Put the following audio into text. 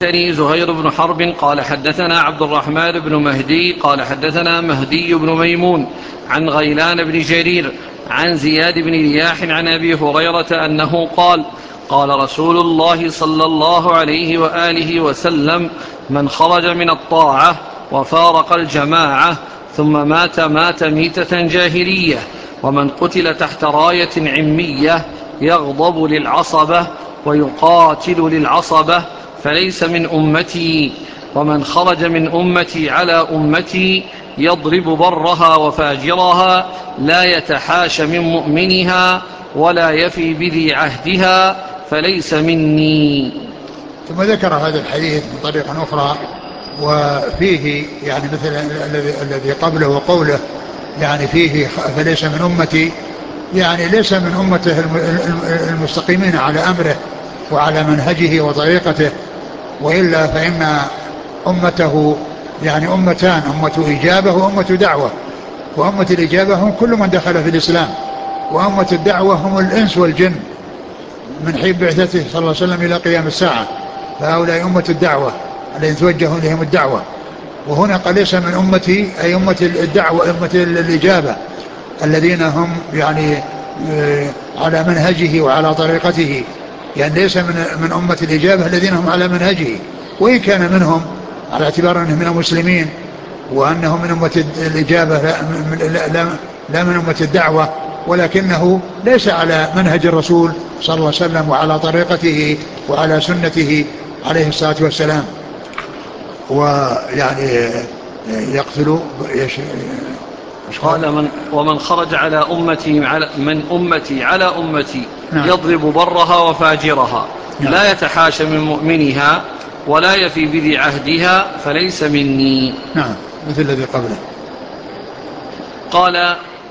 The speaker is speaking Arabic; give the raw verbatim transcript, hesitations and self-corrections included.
حدثني زهير بن حرب قال حدثنا عبد الرحمن بن مهدي قال حدثنا مهدي بن ميمون عن غيلان بن جرير عن زياد بن رياح عن أبي هريرة أنه قال قال رسول الله صلى الله عليه وآله وسلم: من خرج من الطاعة وفارق الجماعة ثم مات مات ميتة جاهلية، ومن قتل تحت راية عمية يغضب للعصبة ويقاتل للعصبة فليس من أمتي، ومن خرج من أمتي على أمتي يضرب برها وفاجرها لا يتحاش من مؤمنها ولا يفي بذي عهدها فليس مني. ثم ذكر هذا الحديث من طريقة أخرى وفيه يعني مثل الذي قبله وقوله يعني فيه فليس من أمتي، يعني ليس من أمته المستقيمين على أمره وعلى منهجه وطريقته، وإلا فإن أمته يعني أمتان: أمة إجابة وأمة دعوة. وأمة الإجابة هم كل من دخل في الإسلام، وأمة الدعوة هم الإنس والجن من حين بعثته صلى الله عليه وسلم إلى قيام الساعة، فهؤلاء أمة الدعوة الذين توجه إليهم الدعوة. وهنا قال ليس من أمتي أي أمة الدعوة أمة الإجابة الذين هم يعني على منهجه وعلى طريقته، يعني ليس من من أمة الإجابة الذين هم على منهجه، وإن كان منهم على اعتبار أنهم من المسلمين وأنهم من أمة الإجابة لا, لا, لا من أمة الدعوة، ولكنه ليس على منهج الرسول صلى الله عليه وسلم وعلى طريقته وعلى سنته عليه الصلاة والسلام. ويعني يقتل قال من ومن خرج على أمتي على من أمتي على أمتي نعم. يضرب برها وفاجرها نعم. لا يتحاش من مؤمنها ولا يفي بذي عهدها فليس مني. نعم مثل الذي قبله. قال